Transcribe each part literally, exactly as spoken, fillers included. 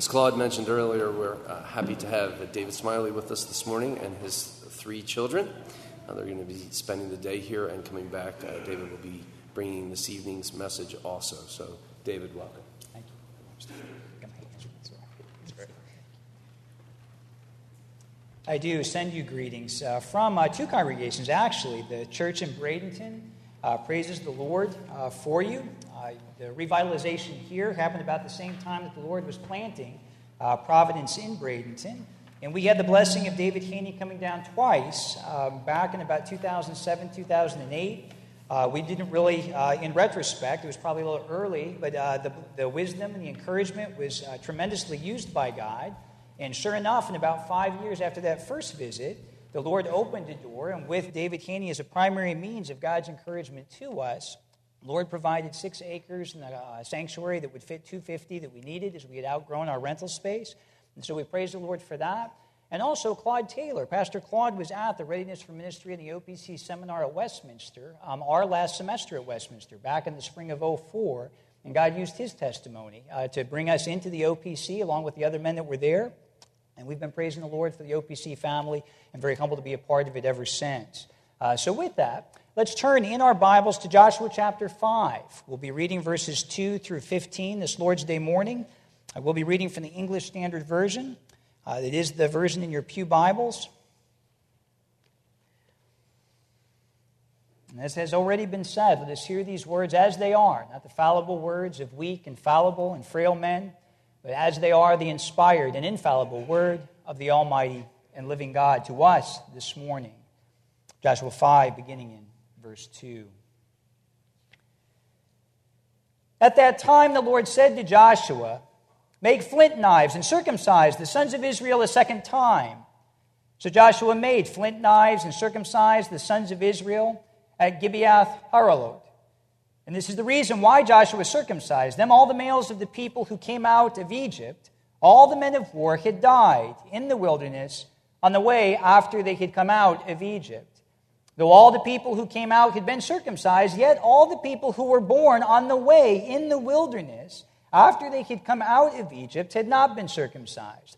As Claude mentioned earlier, we're uh, happy to have David Smiley with us this morning and his three children. Uh, they're going to be spending the day here and coming back. Uh, David will be bringing this evening's message also. So, David, welcome. Thank you. I do send you greetings uh, from uh, two congregations, actually. The church in Bradenton uh, praises the Lord uh, for you. Uh, the revitalization here happened about the same time that the Lord was planting uh, Providence in Bradenton. And we had the blessing of David Haney coming down twice, um, back in about two thousand seven, two thousand eight. Uh, we didn't really, uh, in retrospect, it was probably a little early, but uh, the, the wisdom and the encouragement was uh, tremendously used by God. And sure enough, in about five years after that first visit, the Lord opened a door, and with David Haney as a primary means of God's encouragement to us, the Lord provided six acres and a sanctuary that would fit two hundred fifty that we needed as we had outgrown our rental space. And so we praise the Lord for that. And also Claude Taylor. Pastor Claude was at the Readiness for Ministry and the O P C seminar at Westminster, um, our last semester at Westminster, back in the spring of oh four. And God used his testimony uh, to bring us into the O P C along with the other men that were there. And we've been praising the Lord for the O P C family and very humbled to be a part of it ever since. Uh, so with that, let's turn in our Bibles to Joshua chapter five. We'll be reading verses two through fifteen this Lord's Day morning. I will be reading from the English Standard Version. Uh, it is the version in your pew Bibles. And as has already been said, let us hear these words as they are, not the fallible words of weak and fallible and frail men, but as they are the inspired and infallible word of the Almighty and living God to us this morning. Joshua five, beginning in verse two. At that time the Lord said to Joshua, "Make flint knives and circumcise the sons of Israel a second time." So Joshua made flint knives and circumcised the sons of Israel at Gibeath Haraloth. And this is the reason why Joshua circumcised them. All the males of the people who came out of Egypt, all the men of war, had died in the wilderness on the way after they had come out of Egypt. Though all the people who came out had been circumcised, yet all the people who were born on the way in the wilderness after they had come out of Egypt had not been circumcised.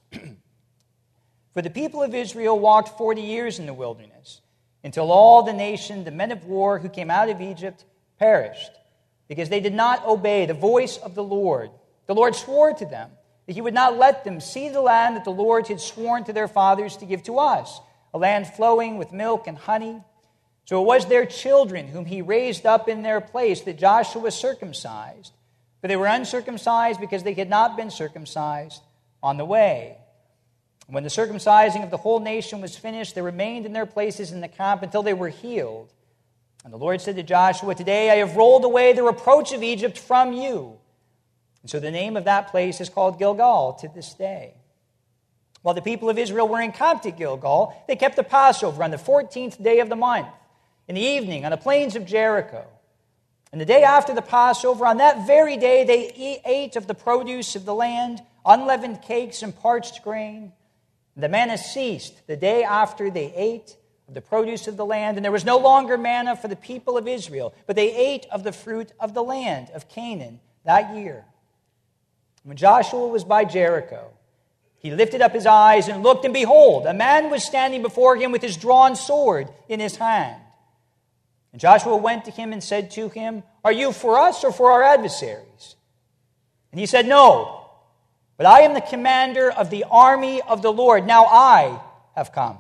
For the people of Israel walked forty years in the wilderness, until all the nation, the men of war who came out of Egypt, perished, because they did not obey the voice of the Lord. The Lord swore to them that he would not let them see the land that the Lord had sworn to their fathers to give to us, a land flowing with milk and honey. So it was their children whom he raised up in their place that Joshua circumcised, for they were uncircumcised because they had not been circumcised on the way. When the circumcising of the whole nation was finished, they remained in their places in the camp until they were healed. And the Lord said to Joshua, "Today I have rolled away the reproach of Egypt from you." And so the name of that place is called Gilgal to this day. While the people of Israel were encamped at Gilgal, they kept the Passover on the fourteenth day of the month, in the evening on the plains of Jericho. And the day after the Passover, on that very day, they ate of the produce of the land, unleavened cakes and parched grain. And the manna ceased the day after they ate of the produce of the land, and there was no longer manna for the people of Israel, but they ate of the fruit of the land of Canaan that year. When Joshua was by Jericho, he lifted up his eyes and looked, and behold, a man was standing before him with his drawn sword in his hand. And Joshua went to him and said to him, "Are you for us or for our adversaries?" And he said, "No, but I am the commander of the army of the Lord. Now I have come."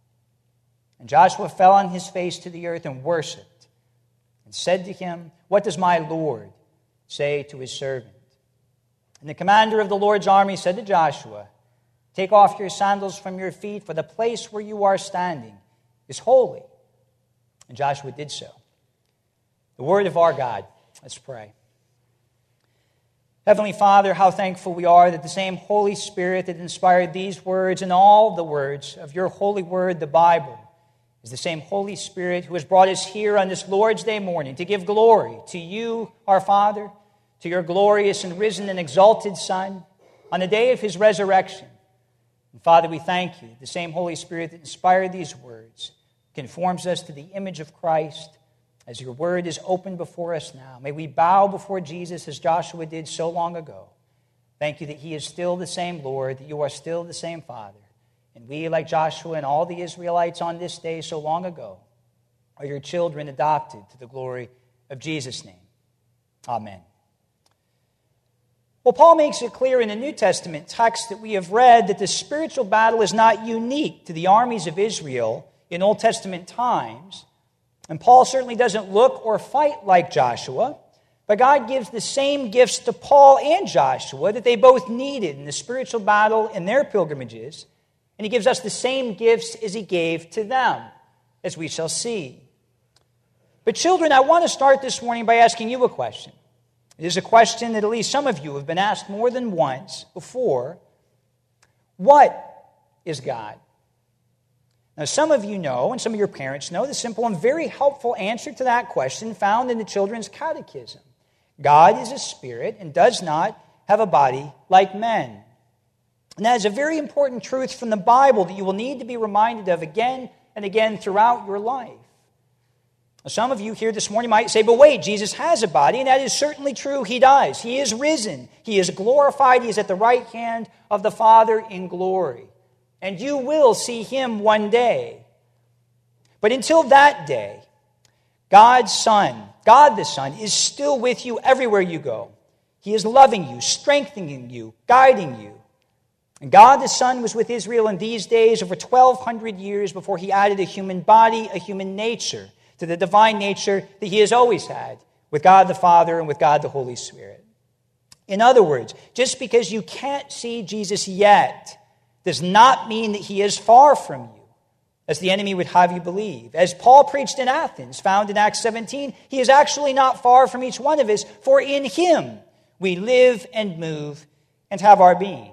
And Joshua fell on his face to the earth and worshipped, and said to him, "What does my Lord say to his servant?" And the commander of the Lord's army said to Joshua, "Take off your sandals from your feet, for the place where you are standing is holy." And Joshua did so. The word of our God. Let's pray. Heavenly Father, how thankful we are that the same Holy Spirit that inspired these words and all the words of your holy word, the Bible, is the same Holy Spirit who has brought us here on this Lord's Day morning to give glory to you, our Father, to your glorious and risen and exalted Son, on the day of his resurrection. And Father, we thank you, the same Holy Spirit that inspired these words conforms us to the image of Christ as your word is open before us now. May we bow before Jesus as Joshua did so long ago. Thank you that he is still the same Lord, that you are still the same Father. And we, like Joshua and all the Israelites on this day so long ago, are your children adopted to the glory of Jesus' name. Amen. Well, Paul makes it clear in the New Testament text that we have read that the spiritual battle is not unique to the armies of Israel in Old Testament times. And Paul certainly doesn't look or fight like Joshua, but God gives the same gifts to Paul and Joshua that they both needed in the spiritual battle in their pilgrimages. And he gives us the same gifts as he gave to them, as we shall see. But children, I want to start this morning by asking you a question. It is a question that at least some of you have been asked more than once before. What is God? Now, some of you know, and some of your parents know, the simple and very helpful answer to that question found in the Children's Catechism. God is a spirit and does not have a body like men. And that is a very important truth from the Bible that you will need to be reminded of again and again throughout your life. Now, some of you here this morning might say, but wait, Jesus has a body, and that is certainly true. He does. He is risen. He is glorified. He is at the right hand of the Father in glory. And you will see him one day. But until that day, God's Son, God the Son, is still with you everywhere you go. He is loving you, strengthening you, guiding you. And God the Son was with Israel in these days over twelve hundred years before he added a human body, a human nature, to the divine nature that he has always had with God the Father and with God the Holy Spirit. In other words, just because you can't see Jesus yet does not mean that he is far from you, as the enemy would have you believe. As Paul preached in Athens, found in Acts seventeen, he is actually not far from each one of us, for in him we live and move and have our being.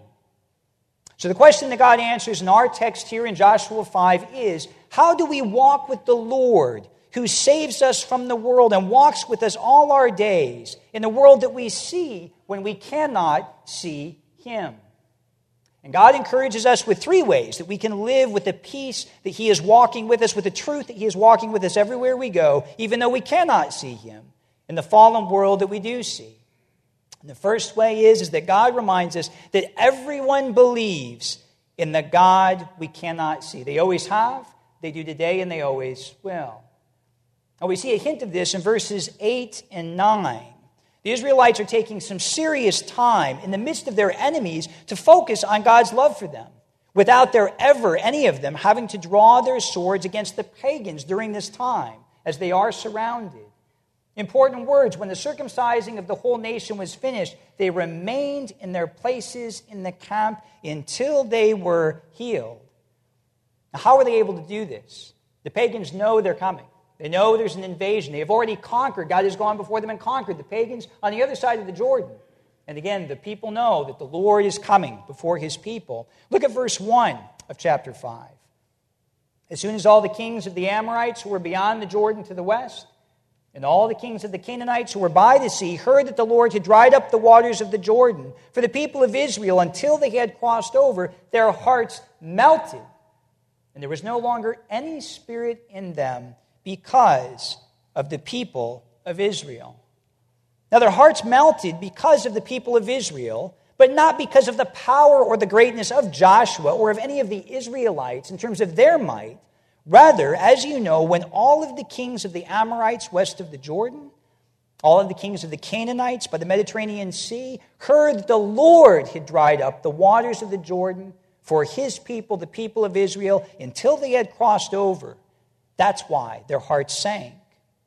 So the question that God answers in our text here in Joshua five is, how do we walk with the Lord who saves us from the world and walks with us all our days in the world that we see when we cannot see him? And God encourages us with three ways that we can live with the peace that he is walking with us, with the truth that he is walking with us everywhere we go, even though we cannot see him in the fallen world that we do see. And the first way is, is that God reminds us that everyone believes in the God we cannot see. They always have, they do today, and they always will. Now we see a hint of this in verses eight and nine. The Israelites are taking some serious time in the midst of their enemies to focus on God's love for them, without there ever, any of them, having to draw their swords against the pagans during this time, as they are surrounded. Important words, when the circumcising of the whole nation was finished, they remained in their places in the camp until they were healed. Now, how are they able to do this? The pagans know they're coming. They know there's an invasion. They have already conquered. God has gone before them and conquered the pagans on the other side of the Jordan. And again, the people know that the Lord is coming before his people. Look at verse one of chapter five. As soon as all the kings of the Amorites who were beyond the Jordan to the west, and all the kings of the Canaanites who were by the sea, heard that the Lord had dried up the waters of the Jordan for the people of Israel until they had crossed over, their hearts melted. And there was no longer any spirit in them because of the people of Israel. Now their hearts melted because of the people of Israel, but not because of the power or the greatness of Joshua or of any of the Israelites in terms of their might. Rather, as you know, when all of the kings of the Amorites west of the Jordan, all of the kings of the Canaanites by the Mediterranean Sea, heard that the Lord had dried up the waters of the Jordan for his people, the people of Israel, until they had crossed over, that's why their hearts sank.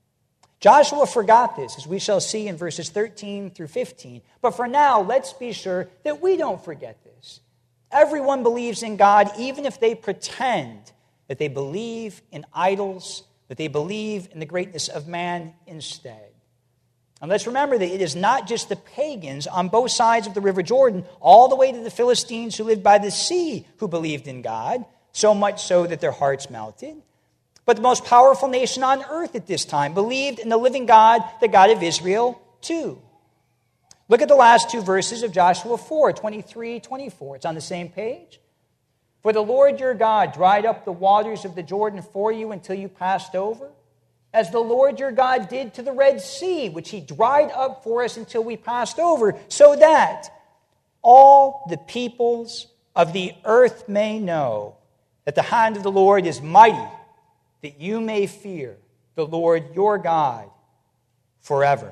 Joshua forgot this, as we shall see in verses thirteen through fifteen. But for now, let's be sure that we don't forget this. Everyone believes in God, even if they pretend that they believe in idols, that they believe in the greatness of man instead. And let's remember that it is not just the pagans on both sides of the River Jordan, all the way to the Philistines who lived by the sea, who believed in God, so much so that their hearts melted. But the most powerful nation on earth at this time believed in the living God, the God of Israel, too. Look at the last two verses of Joshua four, twenty-three, twenty-four. It's on the same page. For the Lord your God dried up the waters of the Jordan for you until you passed over, as the Lord your God did to the Red Sea, which he dried up for us until we passed over, so that all the peoples of the earth may know that the hand of the Lord is mighty, that you may fear the Lord your God forever.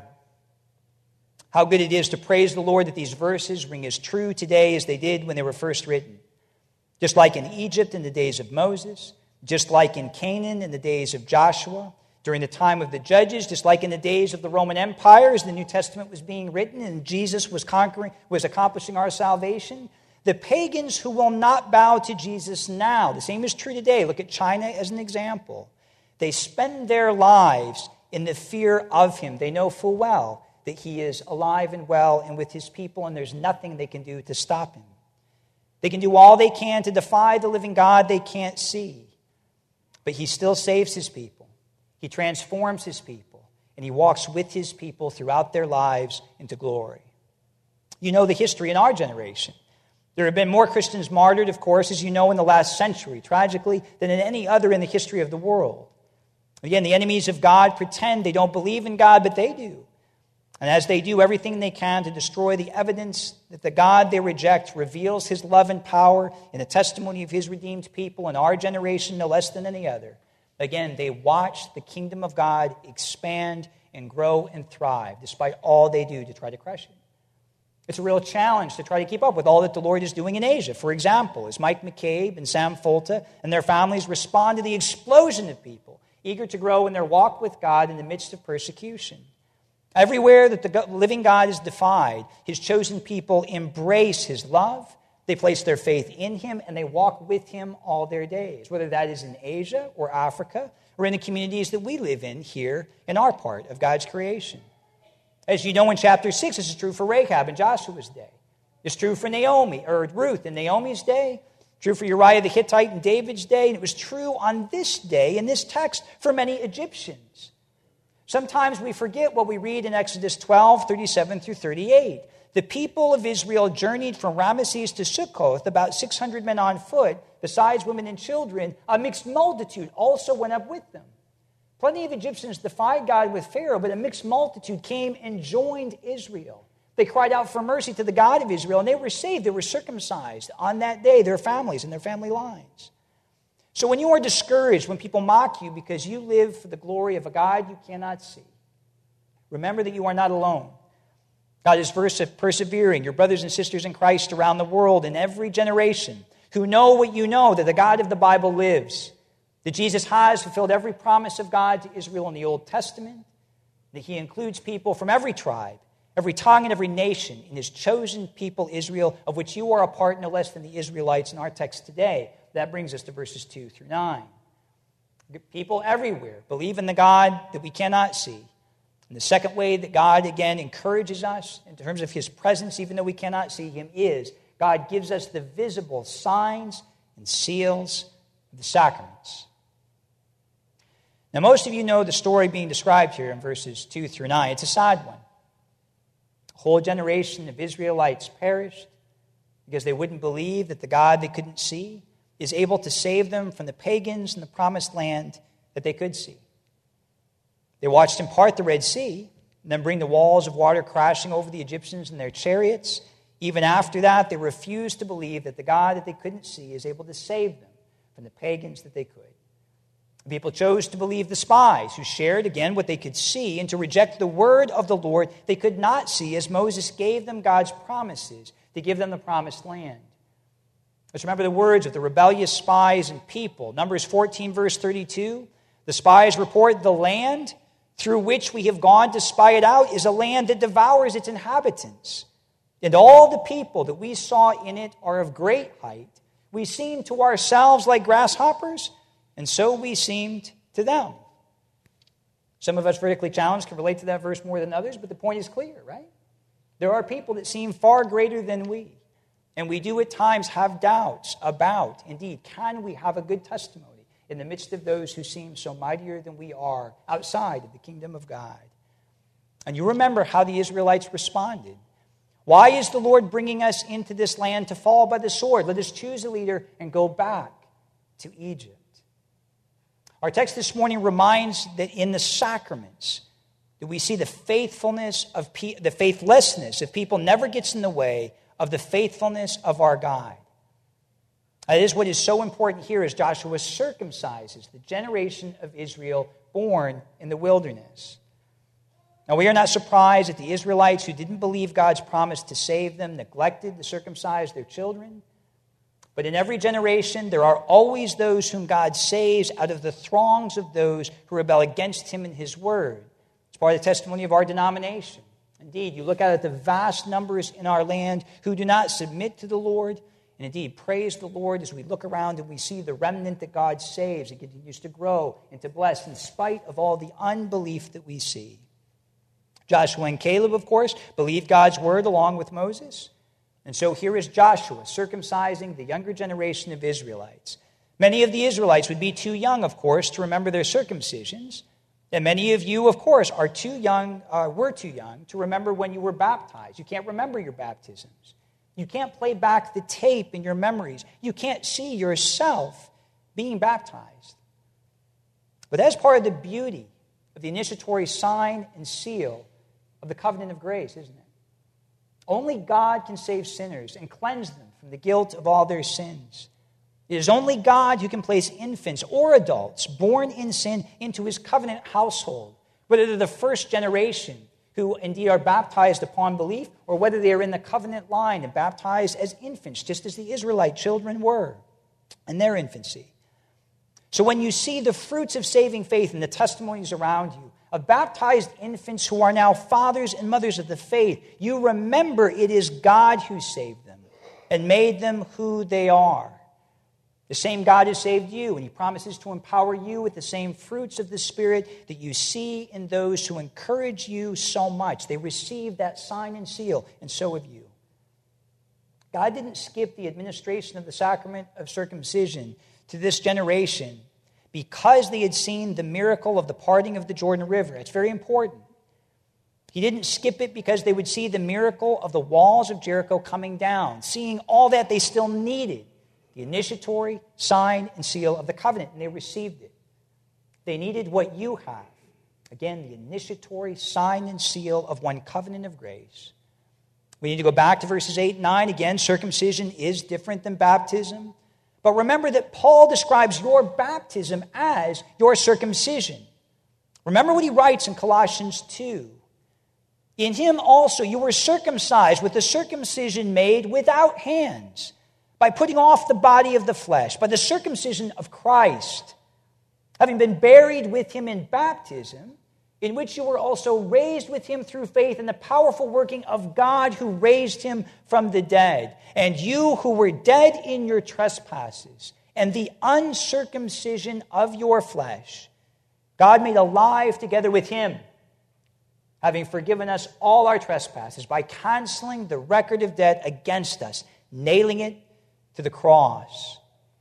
How good it is to praise the Lord that these verses ring as true today as they did when they were first written. Just like in Egypt in the days of Moses, just like in Canaan in the days of Joshua, during the time of the judges, just like in the days of the Roman Empire as the New Testament was being written and Jesus was conquering, was accomplishing our salvation, the pagans who will not bow to Jesus now, the same is true today. Look at China as an example. They spend their lives in the fear of him. They know full well that he is alive and well and with his people, and there's nothing they can do to stop him. They can do all they can to defy the living God they can't see. But he still saves his people. He transforms his people, and he walks with his people throughout their lives into glory. You know the history in our generation. There have been more Christians martyred, of course, as you know, in the last century, tragically, than in any other in the history of the world. Again, the enemies of God pretend they don't believe in God, but they do. And as they do everything they can to destroy the evidence that the God they reject reveals his love and power in the testimony of his redeemed people in our generation no less than any other, again, they watch the kingdom of God expand and grow and thrive despite all they do to try to crush it. It's a real challenge to try to keep up with all that the Lord is doing in Asia. For example, as Mike McCabe and Sam Folta and their families respond to the explosion of people eager to grow in their walk with God in the midst of persecution. Everywhere that the living God is defied, his chosen people embrace his love, they place their faith in him, and they walk with him all their days, whether that is in Asia or Africa or in the communities that we live in here in our part of God's creation. As you know in chapter six, this is true for Rahab in Joshua's day. It's true for Naomi, or Ruth in Naomi's day. True for Uriah the Hittite in David's day. And it was true on this day, in this text, for many Egyptians. Sometimes we forget what we read in Exodus twelve, thirty-seven through thirty-eight. The people of Israel journeyed from Ramesses to Sukkoth, about six hundred men on foot, besides women and children. A mixed multitude also went up with them. Plenty of Egyptians defied God with Pharaoh, but a mixed multitude came and joined Israel. They cried out for mercy to the God of Israel, and they were saved. They were circumcised on that day, their families and their family lines. So when you are discouraged, when people mock you because you live for the glory of a God you cannot see, remember that you are not alone. God is persevering your brothers and sisters in Christ around the world in every generation who know what you know, that the God of the Bible lives, that Jesus has fulfilled every promise of God to Israel in the Old Testament, that he includes people from every tribe, every tongue, and every nation in his chosen people Israel, of which you are a part no less than the Israelites in our text today. That brings us to verses two through nine. People everywhere believe in the God that we cannot see. And the second way that God, again, encourages us in terms of his presence, even though we cannot see him, is God gives us the visible signs and seals of the sacraments. Now, most of you know the story being described here in verses two through nine. It's a sad one. A whole generation of Israelites perished because they wouldn't believe that the God they couldn't see is able to save them from the pagans in the promised land that they could see. They watched him part the Red Sea and then bring the walls of water crashing over the Egyptians in their chariots. Even after that, they refused to believe that the God that they couldn't see is able to save them from the pagans that they could. The people chose to believe the spies who shared, again, what they could see and to reject the word of the Lord they could not see as Moses gave them God's promises to give them the promised land. Let's remember the words of the rebellious spies and people. Numbers fourteen, verse thirty-two. The spies report, the land through which we have gone to spy it out is a land that devours its inhabitants. And all the people that we saw in it are of great height. We seem to ourselves like grasshoppers, and so we seemed to them. Some of us vertically challenged can relate to that verse more than others, but the point is clear, right? There are people that seem far greater than we. And we do at times have doubts about, indeed, can we have a good testimony in the midst of those who seem so mightier than we are outside of the kingdom of God? And you remember how the Israelites responded. Why is the Lord bringing us into this land to fall by the sword? Let us choose a leader and go back to Egypt. Our text this morning reminds that in the sacraments that we see the faithfulness of pe- the faithlessness of people never gets in the way of the faithfulness of our God. That is what is so important here as Joshua circumcises the generation of Israel born in the wilderness. Now, we are not surprised that the Israelites who didn't believe God's promise to save them neglected to circumcise their children. But in every generation, there are always those whom God saves out of the throngs of those who rebel against him and his word. It's part of the testimony of our denomination. Indeed, you look out at the vast numbers in our land who do not submit to the Lord. And indeed, praise the Lord as we look around and we see the remnant that God saves and continues to grow and to bless in spite of all the unbelief that we see. Joshua and Caleb, of course, believed God's word along with Moses. And so here is Joshua circumcising the younger generation of Israelites. Many of the Israelites would be too young, of course, to remember their circumcisions. And many of you, of course, are too young, uh, were too young to remember when you were baptized. You can't remember your baptisms. You can't play back the tape in your memories. You can't see yourself being baptized. But that's part of the beauty of the initiatory sign and seal of the covenant of grace, isn't it? Only God can save sinners and cleanse them from the guilt of all their sins. It is only God who can place infants or adults born in sin into his covenant household, whether they're the first generation who indeed are baptized upon belief, or whether they are in the covenant line and baptized as infants, just as the Israelite children were in their infancy. So when you see the fruits of saving faith and the testimonies around you of baptized infants who are now fathers and mothers of the faith, you remember it is God who saved them and made them who they are. The same God has saved you, and he promises to empower you with the same fruits of the Spirit that you see in those who encourage you so much. They receive that sign and seal, and so have you. God didn't skip the administration of the sacrament of circumcision to this generation because they had seen the miracle of the parting of the Jordan River. It's very important. He didn't skip it because they would see the miracle of the walls of Jericho coming down. Seeing all that, they still needed the initiatory sign and seal of the covenant, and they received it. They needed what you have. Again, the initiatory sign and seal of one covenant of grace. We need to go back to verses eight and nine. Again, circumcision is different than baptism. But remember that Paul describes your baptism as your circumcision. Remember what he writes in Colossians two. In him also you were circumcised with the circumcision made without hands, by putting off the body of the flesh, by the circumcision of Christ, having been buried with him in baptism, in which you were also raised with him through faith in the powerful working of God who raised him from the dead. And you who were dead in your trespasses and the uncircumcision of your flesh, God made alive together with him, having forgiven us all our trespasses by canceling the record of debt against us, nailing it to the cross.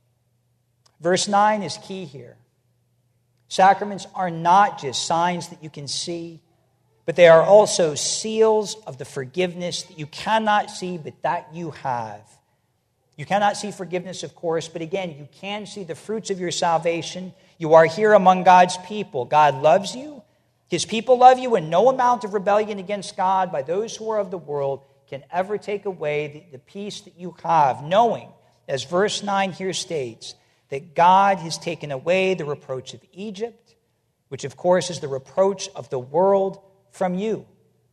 Verse nine is key here. Sacraments are not just signs that you can see, but they are also seals of the forgiveness that you cannot see, but that you have. You cannot see forgiveness, of course, but again, you can see the fruits of your salvation. You are here among God's people. God loves you. His people love you, and no amount of rebellion against God by those who are of the world can ever take away the, the peace that you have, knowing, as verse nine here states, that God has taken away the reproach of Egypt, which of course is the reproach of the world from you.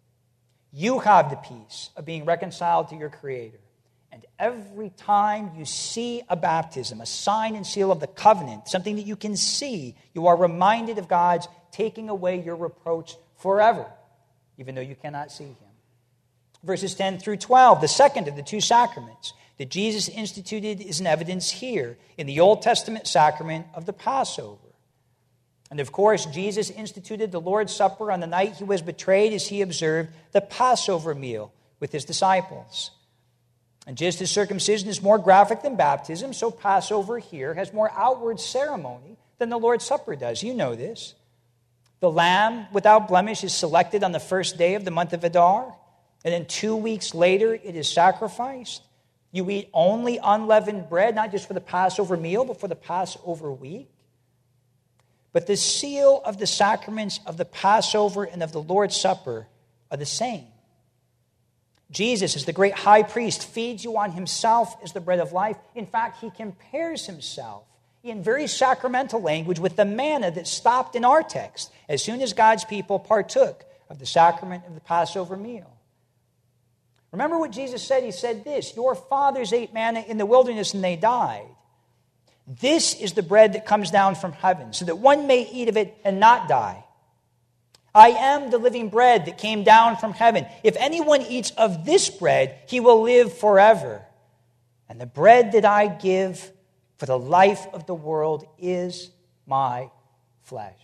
You have the peace of being reconciled to your Creator. And every time you see a baptism, a sign and seal of the covenant, something that you can see, you are reminded of God's taking away your reproach forever, even though you cannot see him. Verses ten through twelve, the second of the two sacraments that Jesus instituted is an evidence here in the Old Testament sacrament of the Passover. And of course, Jesus instituted the Lord's Supper on the night he was betrayed as he observed the Passover meal with his disciples. And just as circumcision is more graphic than baptism, so Passover here has more outward ceremony than the Lord's Supper does. You know this. The lamb without blemish is selected on the first day of the month of Adar, and then two weeks later it is sacrificed. You eat only unleavened bread, not just for the Passover meal, but for the Passover week. But the seal of the sacraments of the Passover and of the Lord's Supper are the same. Jesus, as the great high priest, feeds you on himself as the bread of life. In fact, he compares himself in very sacramental language with the manna that stopped in our text as soon as God's people partook of the sacrament of the Passover meal. Remember what Jesus said? He said this, your fathers ate manna in the wilderness and they died. This is the bread that comes down from heaven, so that one may eat of it and not die. I am the living bread that came down from heaven. If anyone eats of this bread, he will live forever. And the bread that I give for the life of the world is my flesh.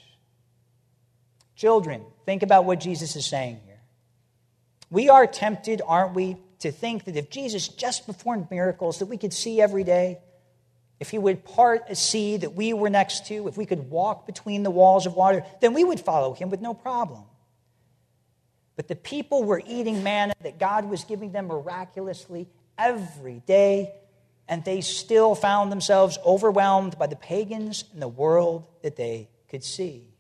Children, think about what Jesus is saying here. We are tempted, aren't we, to think that if Jesus just performed miracles that we could see every day, if he would part a sea that we were next to, if we could walk between the walls of water, then we would follow him with no problem. But the people were eating manna that God was giving them miraculously every day, and they still found themselves overwhelmed by the pagans and the world that they could see.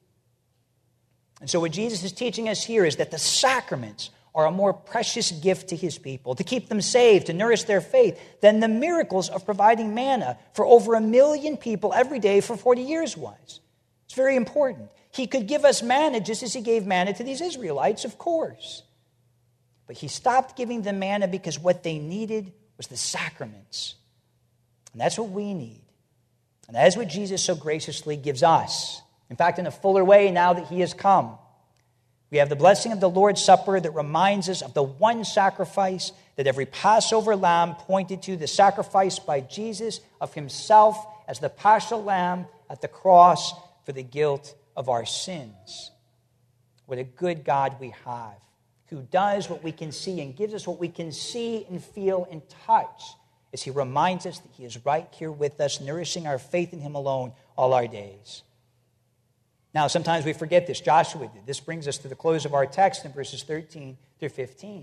And so what Jesus is teaching us here is that the sacraments are a more precious gift to his people, to keep them saved, to nourish their faith, than the miracles of providing manna for over a million people every day for forty years was. It's very important. He could give us manna just as he gave manna to these Israelites, of course. But he stopped giving them manna because what they needed was the sacraments. And that's what we need. And that is what Jesus so graciously gives us. In fact, in a fuller way now that he has come. We have the blessing of the Lord's Supper that reminds us of the one sacrifice that every Passover lamb pointed to, the sacrifice by Jesus of himself as the paschal lamb at the cross for the guilt of our sins. What a good God we have, who does what we can see and gives us what we can see and feel and touch, as he reminds us that he is right here with us, nourishing our faith in him alone all our days. Now, sometimes we forget this. Joshua did. This brings us to the close of our text in verses thirteen through fifteen.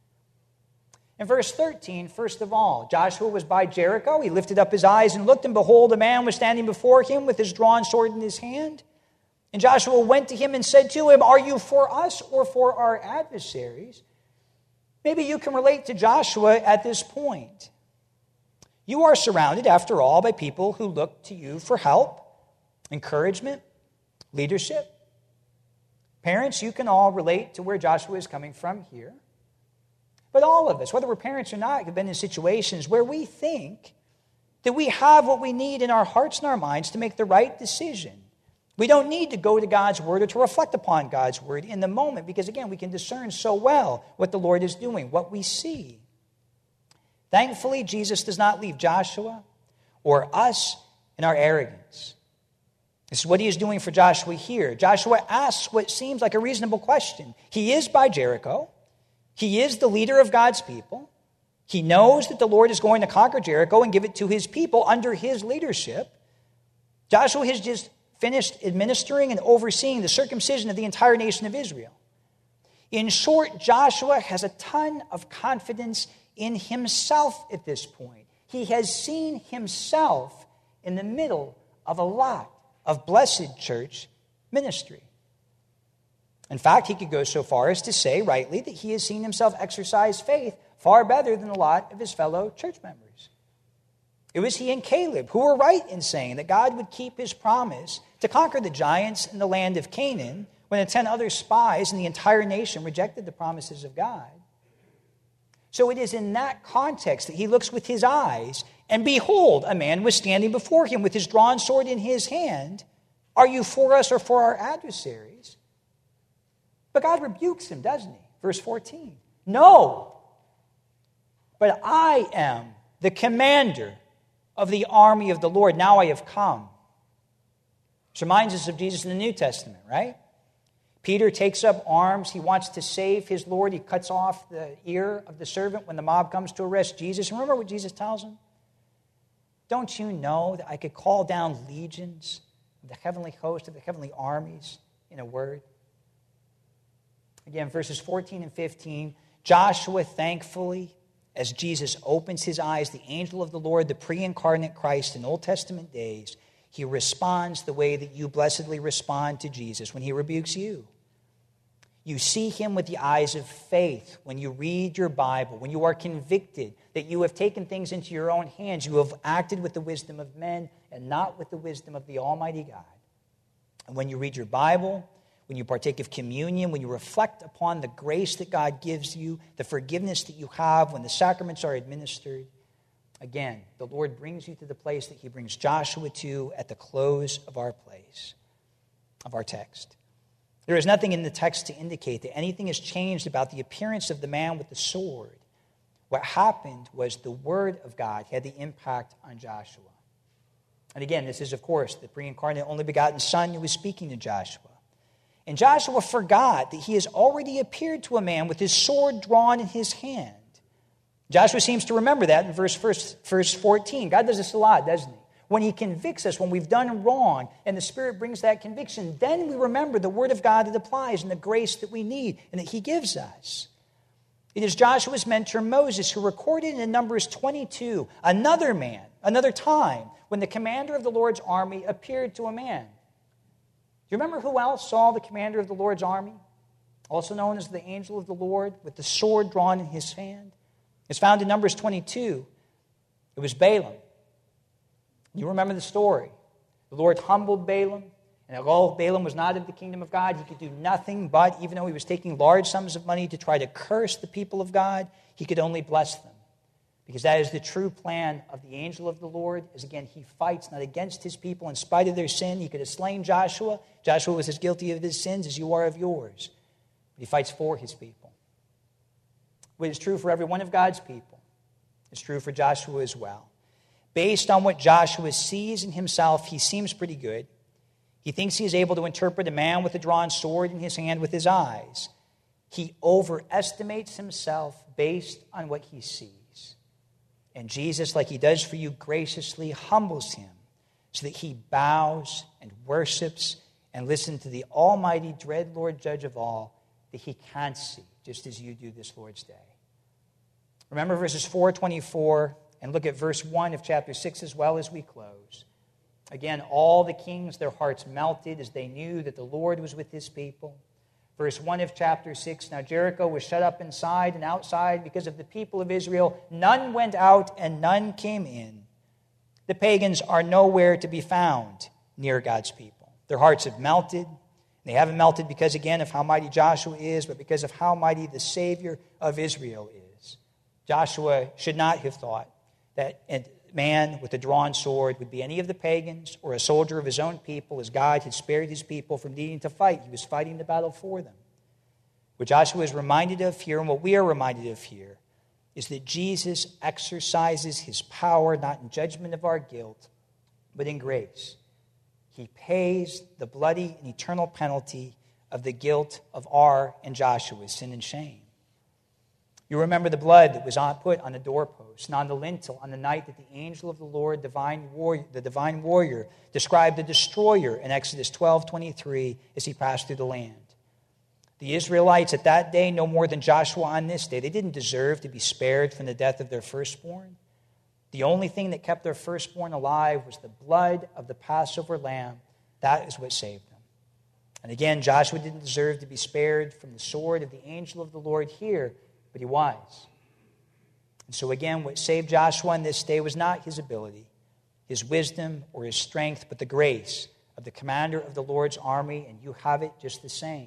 In verse thirteen, first of all, Joshua was by Jericho. He lifted up his eyes and looked, and behold, a man was standing before him with his drawn sword in his hand. And Joshua went to him and said to him, are you for us or for our adversaries? Maybe you can relate to Joshua at this point. You are surrounded, after all, by people who look to you for help, encouragement, leadership. Parents, you can all relate to where Joshua is coming from here. But all of us, whether we're parents or not, have been in situations where we think that we have what we need in our hearts and our minds to make the right decision. We don't need to go to God's word or to reflect upon God's word in the moment because, again, we can discern so well what the Lord is doing, what we see. Thankfully, Jesus does not leave Joshua or us in our arrogance. This is what he is doing for Joshua here. Joshua asks what seems like a reasonable question. He is by Jericho. He is the leader of God's people. He knows that the Lord is going to conquer Jericho and give it to his people under his leadership. Joshua has just finished administering and overseeing the circumcision of the entire nation of Israel. In short, Joshua has a ton of confidence in himself at this point. He has seen himself in the middle of a lot of blessed church ministry. In fact, he could go so far as to say, rightly, that he has seen himself exercise faith far better than a lot of his fellow church members. It was he and Caleb who were right in saying that God would keep his promise to conquer the giants in the land of Canaan when the ten other spies in the entire nation rejected the promises of God. So it is in that context that he looks with his eyes, and behold, a man was standing before him with his drawn sword in his hand. Are you for us or for our adversaries? But God rebukes him, doesn't he? Verse fourteen. No, but I am the commander of the army of the Lord. Now I have come. This reminds us of Jesus in the New Testament, right? Peter takes up arms. He wants to save his Lord. He cuts off the ear of the servant when the mob comes to arrest Jesus. Remember what Jesus tells him? Don't you know that I could call down legions of the heavenly host, of the heavenly armies in a word? Again, verses fourteen and fifteen, Joshua thankfully, as Jesus opens his eyes, the angel of the Lord, the pre-incarnate Christ in Old Testament days, he responds the way that you blessedly respond to Jesus when he rebukes you. You see him with the eyes of faith when you read your Bible, when you are convicted that you have taken things into your own hands. You have acted with the wisdom of men and not with the wisdom of the Almighty God. And when you read your Bible, when you partake of communion, when you reflect upon the grace that God gives you, the forgiveness that you have, when the sacraments are administered, again, the Lord brings you to the place that he brings Joshua to at the close of our place, of our text. There is nothing in the text to indicate that anything has changed about the appearance of the man with the sword. What happened was the word of God had the impact on Joshua. And again, this is, of course, the pre-incarnate only begotten Son who was speaking to Joshua. And Joshua forgot that he has already appeared to a man with his sword drawn in his hand. Joshua seems to remember that in verse, verse, verse fourteen. God does this a lot, doesn't he? When he convicts us, when we've done wrong, and the Spirit brings that conviction, then we remember the word of God that applies and the grace that we need and that he gives us. It is Joshua's mentor Moses who recorded in Numbers twenty-two another man, another time, when the commander of the Lord's army appeared to a man. Do you remember who else saw the commander of the Lord's army? Also known as the angel of the Lord, with the sword drawn in his hand. It's found in Numbers twenty-two. It was Balaam. You remember the story. The Lord humbled Balaam, and although Balaam was not of the kingdom of God, he could do nothing but, even though he was taking large sums of money to try to curse the people of God, he could only bless them. Because that is the true plan of the angel of the Lord, is again, he fights not against his people in spite of their sin. He could have slain Joshua. Joshua was as guilty of his sins as you are of yours. But he fights for his people. What is true for every one of God's people is true for Joshua as well. Based on what Joshua sees in himself, he seems pretty good. He thinks he is able to interpret a man with a drawn sword in his hand with his eyes. He overestimates himself based on what he sees. And Jesus, like he does for you, graciously humbles him so that he bows and worships and listens to the almighty, dread Lord Judge of all that he can't see, just as you do this Lord's Day. Remember verses four twenty-four, and look at verse one of chapter six as well as we close. Again, all the kings, their hearts melted as they knew that the Lord was with his people. Verse one of chapter six, now Jericho was shut up inside and outside because of the people of Israel. None went out and none came in. The pagans are nowhere to be found near God's people. Their hearts have melted. They haven't melted because, again, of how mighty Joshua is, but because of how mighty the Savior of Israel is. Joshua should not have thought that a man with a drawn sword would be any of the pagans or a soldier of his own people, as God had spared his people from needing to fight. He was fighting the battle for them. What Joshua is reminded of here, and what we are reminded of here, is that Jesus exercises his power not in judgment of our guilt, but in grace. He pays the bloody and eternal penalty of the guilt of our and Joshua's sin and shame. You remember the blood that was on, put on the doorpost and on the lintel on the night that the angel of the Lord, divine warrior, the divine warrior, described the destroyer in Exodus twelve twenty-three as he passed through the land. The Israelites at that day, no more than Joshua on this day, they didn't deserve to be spared from the death of their firstborn. The only thing that kept their firstborn alive was the blood of the Passover lamb. That is what saved them. And again, Joshua didn't deserve to be spared from the sword of the angel of the Lord here, but he was. And so again, what saved Joshua on this day was not his ability, his wisdom, or his strength, but the grace of the commander of the Lord's army, and you have it just the same.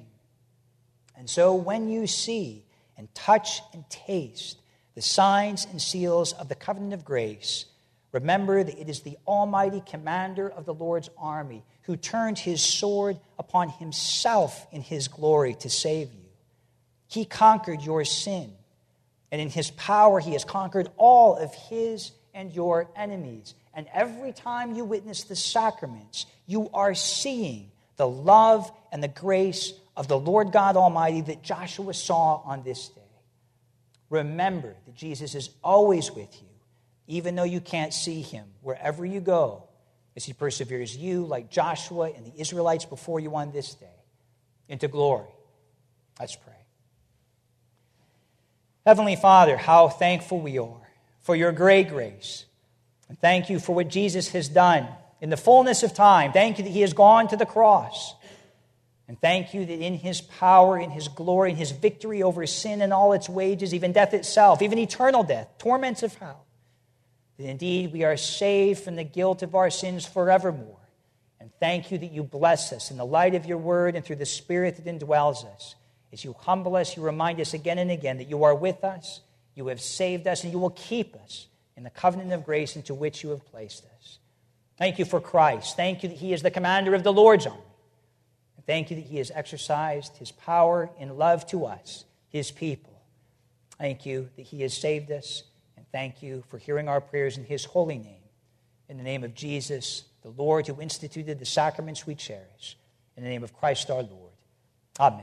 And so when you see and touch and taste the signs and seals of the covenant of grace, remember that it is the almighty commander of the Lord's army who turned his sword upon himself in his glory to save you. He conquered your sin, and in his power he has conquered all of his and your enemies. And every time you witness the sacraments, you are seeing the love and the grace of the Lord God Almighty that Joshua saw on this day. Remember that Jesus is always with you, even though you can't see him, wherever you go, as he perseveres you, like Joshua and the Israelites before you on this day, into glory. Let's pray. Heavenly Father, how thankful we are for your great grace. And thank you for what Jesus has done in the fullness of time. Thank you that he has gone to the cross. And thank you that in his power, in his glory, in his victory over sin and all its wages, even death itself, even eternal death, torments of hell, that indeed we are saved from the guilt of our sins forevermore. And thank you that you bless us in the light of your word and through the Spirit that indwells us. As you humble us, you remind us again and again that you are with us, you have saved us, and you will keep us in the covenant of grace into which you have placed us. Thank you for Christ. Thank you that he is the commander of the Lord's army. And thank you that he has exercised his power in love to us, his people. Thank you that he has saved us, and thank you for hearing our prayers in his holy name. In the name of Jesus, the Lord who instituted the sacraments we cherish. In the name of Christ our Lord. Amen.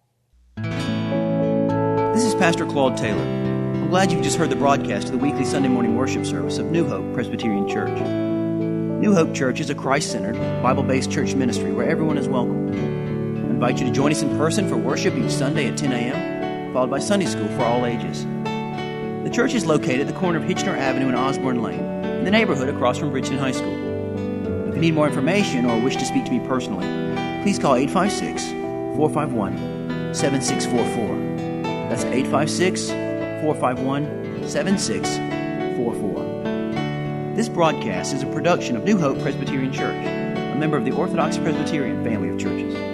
This is Pastor Claude Taylor. I'm glad you've just heard the broadcast of the weekly Sunday morning worship service of New Hope Presbyterian Church. New Hope Church is a Christ-centered, Bible-based church ministry where everyone is welcome. I invite you to join us in person for worship each Sunday at ten a.m., followed by Sunday school for all ages. The church is located at the corner of Hitchner Avenue and Osborne Lane, in the neighborhood across from Bridgeton High School. If you need more information or wish to speak to me personally, please call eight five six, four five one, seven six four four. That's eight five six, four five one, seven six four four. This broadcast is a production of New Hope Presbyterian Church, a member of the Orthodox Presbyterian family of churches.